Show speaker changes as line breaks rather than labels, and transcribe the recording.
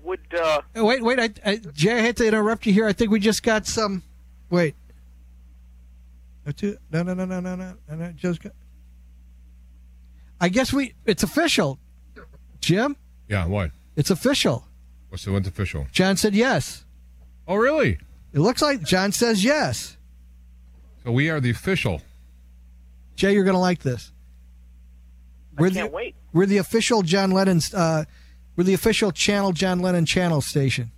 would.
Wait, Jay, I hate to interrupt you here. I think we just got some. Wait. No. Just got. I guess it's official. Jim?
Yeah, what?
It's official.
What's official?
John said yes.
Oh, really?
It looks like John says yes.
So we are the official.
Jay, you're going to like this.
I can't wait.
We're the official John Lennon's. We're the official channel John Lennon channel station.